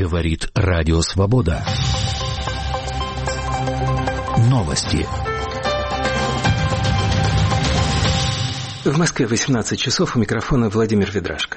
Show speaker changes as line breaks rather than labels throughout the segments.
Говорит Радио Свобода. Новости.
В Москве 18 часов, у микрофона Владимир Ведрашко.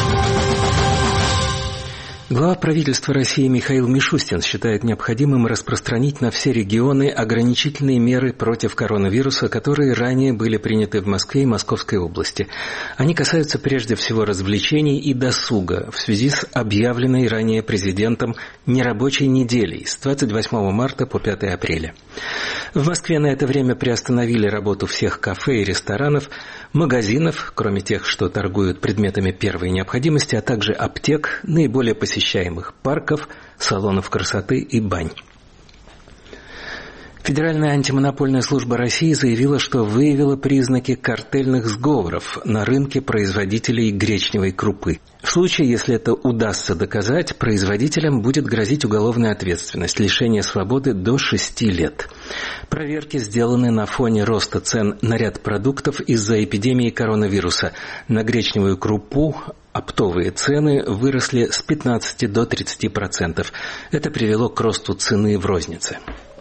Глава правительства России Михаил Мишустин считает необходимым распространить на все регионы ограничительные меры против коронавируса, которые ранее были приняты в Москве и Московской области. Они касаются прежде всего развлечений и досуга в связи с объявленной ранее президентом нерабочей неделей с 28 марта по 5 апреля. В Москве на это время приостановили работу всех кафе и ресторанов, магазинов, кроме тех, что торгуют предметами первой необходимости, а также аптек, наиболее посещаемых парков, салонов красоты и бань. Федеральная антимонопольная служба России заявила, что выявила признаки картельных сговоров на рынке производителей гречневой крупы. В случае, если это удастся доказать, производителям будет грозить уголовная ответственность, лишение свободы до 6 лет. Проверки сделаны на фоне роста цен на ряд продуктов из-за эпидемии коронавируса. На гречневую крупу оптовые цены выросли с 15 до 30%. Это привело к росту цены в рознице.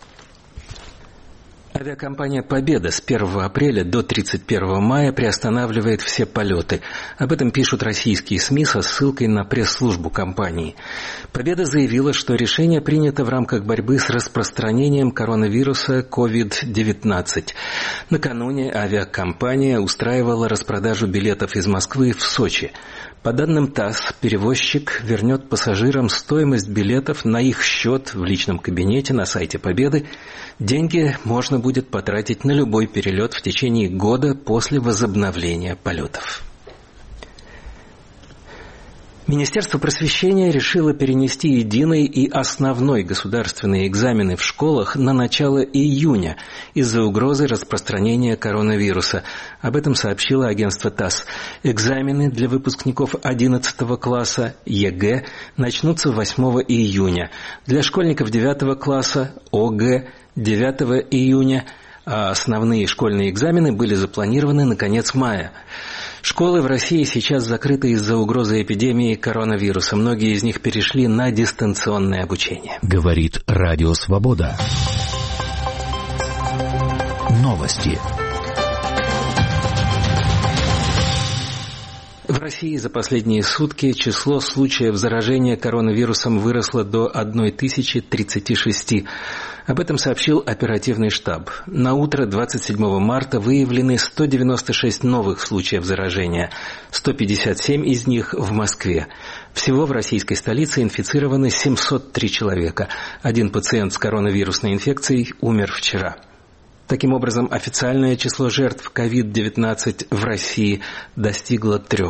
Авиакомпания «Победа» с 1 апреля до 31 мая приостанавливает все полеты. Об этом пишут российские СМИ со ссылкой на пресс-службу компании. «Победа» заявила, что решение принято в рамках борьбы с распространением коронавируса COVID-19. Накануне авиакомпания устраивала распродажу билетов из Москвы в Сочи. По данным ТАСС, перевозчик вернет пассажирам стоимость билетов на их счет в личном кабинете на сайте «Победы». Деньги можно будет потратить на любой перелет в течение года после возобновления полетов. Министерство просвещения решило перенести единый и основной государственные экзамены в школах на начало июня из-за угрозы распространения коронавируса. Об этом сообщило агентство ТАСС. Экзамены для выпускников 11 класса ЕГЭ начнутся 8 июня. Для школьников 9 класса ОГЭ 9 июня, а основные школьные экзамены были запланированы на конец мая. Школы в России сейчас закрыты из-за угрозы эпидемии коронавируса. Многие из них перешли на дистанционное обучение.
Говорит Радио Свобода. Новости.
В России за последние сутки число случаев заражения коронавирусом выросло до 1036. Об этом сообщил оперативный штаб. На утро 27 марта выявлены 196 новых случаев заражения, 157 из них в Москве. Всего в российской столице инфицированы 703 человека. Один пациент с коронавирусной инфекцией умер вчера. Таким образом, официальное число жертв COVID-19 в России достигло 3.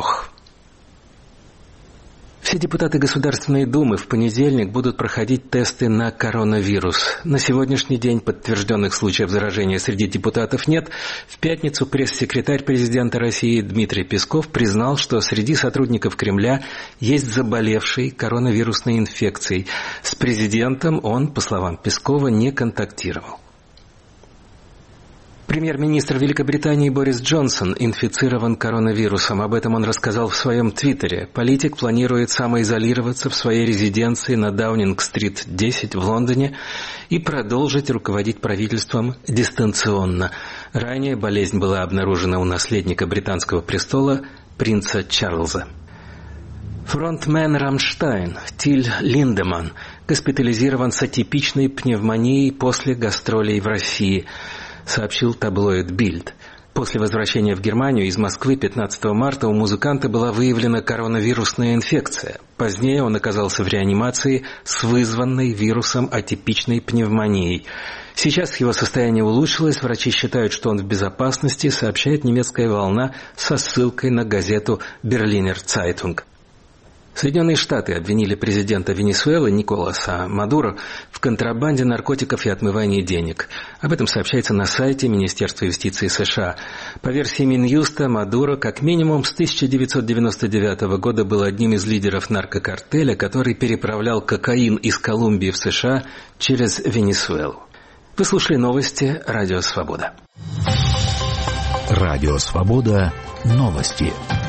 Все депутаты Государственной Думы в понедельник будут проходить тесты на коронавирус. На сегодняшний день подтвержденных случаев заражения среди депутатов нет. В пятницу пресс-секретарь президента России Дмитрий Песков признал, что среди сотрудников Кремля есть заболевший коронавирусной инфекцией. С президентом он, по словам Пескова, не контактировал. Премьер-министр Великобритании Борис Джонсон инфицирован коронавирусом. Об этом он рассказал в своем твиттере. Политик планирует самоизолироваться в своей резиденции на Даунинг-стрит 10 в Лондоне и продолжить руководить правительством дистанционно. Ранее болезнь была обнаружена у наследника британского престола принца Чарльза. Фронтмен «Рамштайн» Тиль Линдеманн госпитализирован с атипичной пневмонией после гастролей в России, сообщил таблоид «Бильд». После возвращения в Германию из Москвы 15 марта у музыканта была выявлена коронавирусная инфекция. Позднее он оказался в реанимации с вызванной вирусом атипичной пневмонией. Сейчас его состояние улучшилось, врачи считают, что он в безопасности, сообщает немецкая «Волна» со ссылкой на газету «Берлинер Цайтунг». Соединенные Штаты обвинили президента Венесуэлы Николаса Мадуро в контрабанде наркотиков и отмывании денег. Об этом сообщается на сайте Министерства юстиции США. По версии Минюста, Мадуро как минимум с 1999 года был одним из лидеров наркокартеля, который переправлял кокаин из Колумбии в США через Венесуэлу. Вы слушали новости «Радио Свобода».
«Радио Свобода». Новости.